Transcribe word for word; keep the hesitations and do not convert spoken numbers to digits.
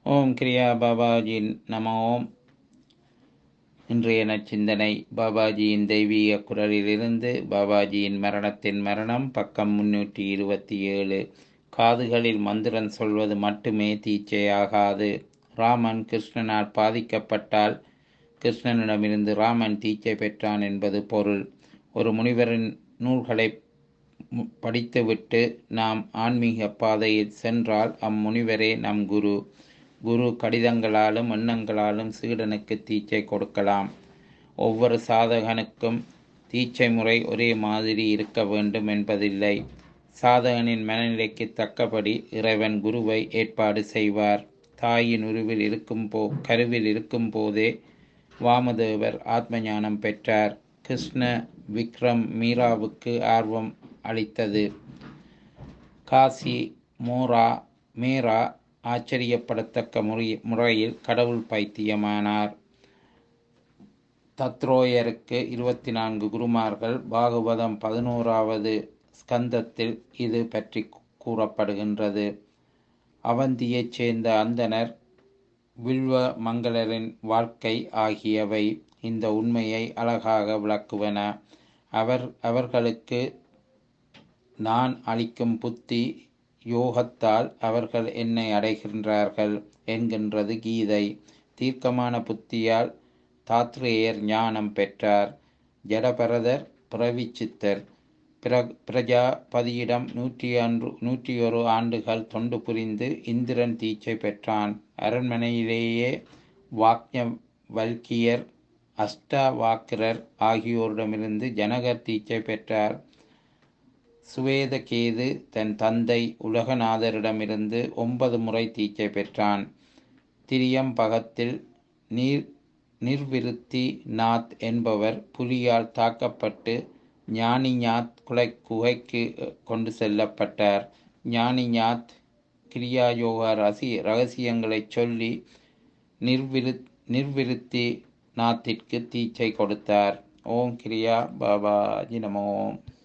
ஓம் கிரியா பாபாஜி நம ஓம். இன்றைய நச்சிந்தனை பாபாஜியின் தெய்வீக குரலிலிருந்து. பாபாஜியின் மரணத்தின் மரணம், பக்கம் முன்னூற்றி இருபத்தி ஏழு. காதுகளில் மந்திரம் சொல்வது மட்டுமே தீட்சையாகாது. ராமன் கிருஷ்ணனால் பாதிக்கப்பட்டால் கிருஷ்ணனிடமிருந்து ராமன் தீட்சை பெற்றான் என்பது பொருள். ஒரு முனிவரின் நூல்களை படித்துவிட்டு நாம் ஆன்மீக பாதையில் சென்றால் அம்முனிவரே நம் குரு. குரு கடிதங்களாலும் எண்ணங்களாலும் சீடனுக்கு தீட்சை கொடுக்கலாம். ஒவ்வொரு சாதகனுக்கும் தீட்சை முறை ஒரே மாதிரி இருக்க வேண்டும் என்பதில்லை. சாதகனின் மனநிலைக்கு தக்கபடி இறைவன் குருவை ஏற்பாடு செய்வார். தாயின் உருவில் இருக்கும் போ கருவில் இருக்கும் போதே வாமதேவர் ஆத்ம ஞானம் பெற்றார். கிருஷ்ண விக்ரம் மீராவுக்கு ஆர்வம் அளித்தது. காசி மோரா மேரா ஆச்சரியப்படத்தக்க முறை முறையில் கடவுள் பைத்தியமானார். தத்ரோயருக்கு இருபத்தி நான்கு குருமார்கள். பாகவதம் பதினோராவது ஸ்கந்தத்தில் இது பற்றி கூறப்படுகின்றது. அவந்தியைச் சேர்ந்த அந்தனர், வில்வ மங்களரின் வாழ்க்கை ஆகியவை இந்த உண்மையை அழகாக விளக்குவன. அவர் அவர்களுக்கு நான் அளிக்கும் புத்தி யோகத்தால் அவர்கள் என்னை அடைகின்றார்கள் என்கின்றது கீதை. தீர்க்கமான புத்தியால் தாத்ரேயர் ஞானம் பெற்றார். ஜடபரதர் பிறவி சித்தர். பிர பிரஜாபதியிடம் நூற்றி அன்று நூற்றி ஒரு ஆண்டுகள் தொண்டு புரிந்து இந்திரன் தீட்சை பெற்றான். அரண்மனையிலேயே வாக்ய வல்கியர் அஷ்டவாக்கிரர் ஆகியோரிடமிருந்து ஜனகர் தீட்சை பெற்றார். சுவேதகேது தன் தந்தை உலகநாதரிடமிருந்து ஒன்பது முறை தீட்சை பெற்றான். திரியம்பகத்தில் நீர் நிர்விருத்தி நாத் என்பவர் புலியால் தாக்கப்பட்டு ஞானிஞாத் குலை குகைக்கு கொண்டு செல்லப்பட்டார். ஞானிஞாத் கிரியாயோக ரசி ரகசியங்களை சொல்லி நிர்விரு நிர்விருத்தி நாத்திற்கு தீட்சை கொடுத்தார். ஓம் கிரியா பாபாஜி நமோ.